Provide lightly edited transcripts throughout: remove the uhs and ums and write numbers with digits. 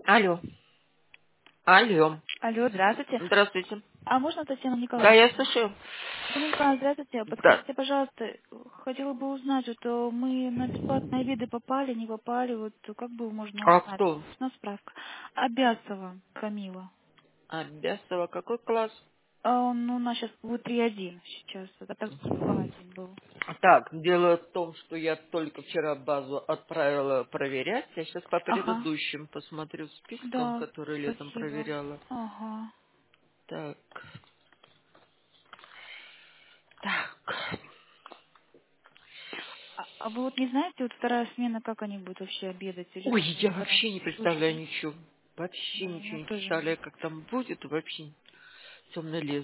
Алло. Алло. Алло, здравствуйте. Здравствуйте. А можно Татьяна Да, я Николаевна? слышу. Татьяна Николаевна, здравствуйте. Да. Подскажите, пожалуйста, хотела бы узнать, вот мы на бесплатные виды попали, не попали, вот как бы можно А узнать? кто? Нужна справка. Обязова Камила. Бесова. Какой класс? Ну, у нас сейчас будет 3.1 сейчас, а так 2.1 был. Так, дело в том, что я только вчера базу отправила проверять. Я сейчас по Ага, предыдущим посмотрю спискам, да, которые летом спасибо. проверяла. Ага. Так, так. А вы вот не знаете, вот вторая смена, как они будут вообще обедать? Или Ой, там я вот вообще не карантин представляю случай? ничего. Вообще Да, ничего я не тоже представляю, нет. как там будет. Вообще темный лес.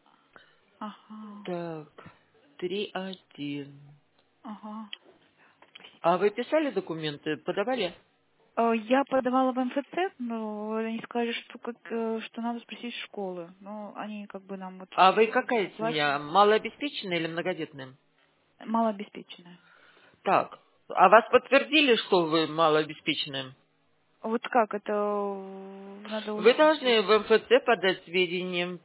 Ага, Так, 3-1. ага. А вы писали документы? Подавали? Я подавала в МФЦ, но они сказали, что надо спросить школы. Но они как бы нам вот А вы не какая семья? оплачивают. Малообеспеченная или многодетная? Малообеспеченная. Так. А вас подтвердили, что вы малообеспеченная? Вот как это надо Вы узнать должны будет? в МФЦ подать сведения.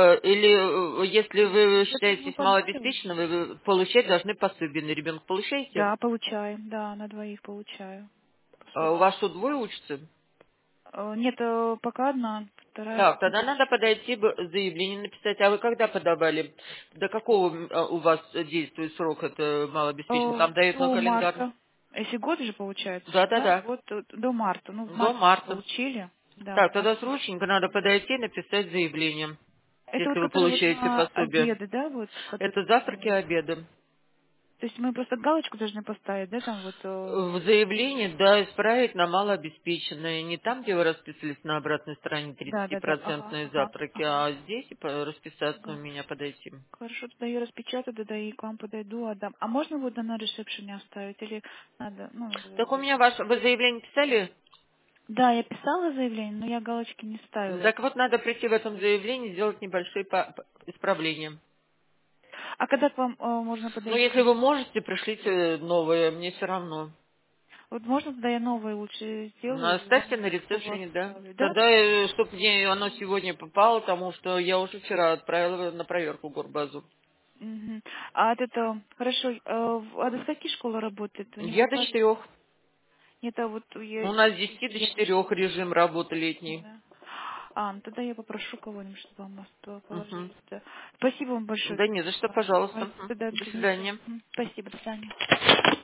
Или если вы Это мы считаетесь подали малообеспеченным, уже. вы получать должны пособие. На ребенка получаете? Да, получаем. Да, на двоих получаю У вас пособие. что, двое учатся? Нет, пока одна, вторая в Так, тогда сентябре. надо подойти, заявление написать. А вы когда подавали? До какого у вас действует срок это малообеспеченного? Там дают на До календарь. марта. Если год же получается, да? Да-да-да. Вот до марта. Ну, в До марте мы марта. получили. Да, Так, в тогда марте срочненько получили. надо подойти и написать заявление, Это если вот вы который вот получаете на пособие. обеды, да, вот, Это который завтраки и называется? обеды. То есть мы просто галочку должны поставить, да, там вот. В заявлении, да, исправить на малообеспеченные. Не там, где вы расписывались на обратной стороне Да, да, да, ага, 30% ага, завтраки, ага. а здесь и расписаться у Ага. меня подойти. Хорошо, тогда я распечатаю, тогда и к вам подойду, отдам. А можно вот на ресепшене оставить или надо, ну, Так у меня вы заявление писали? Да, я писала заявление, но я галочки не ставила. Так вот, надо прийти в этом заявлении, сделать небольшие исправления. А когда к вам можно Но если подойти? вы можете, пришлите новые, мне все равно. Вот можно тогда я новые лучше сделаю, и Оставьте вам на у вас ресепшене, да. оставлю, да? Тогда, чтобы мне оно сегодня попало, потому что я уже вчера отправила на проверку горбазу. Мгм. А вот это, хорошо, а до скольки школа работает? Вы не Я до подскажете? 4. Нет, а вот я У нас с из 10 до я 4 режим работы летний. да. Ну тогда я попрошу кого-нибудь, чтобы вам Мгм. положили туда. Спасибо вам большое. Да не за что, пожалуйста. Тогда До принесу. свидания. Спасибо, до свидания.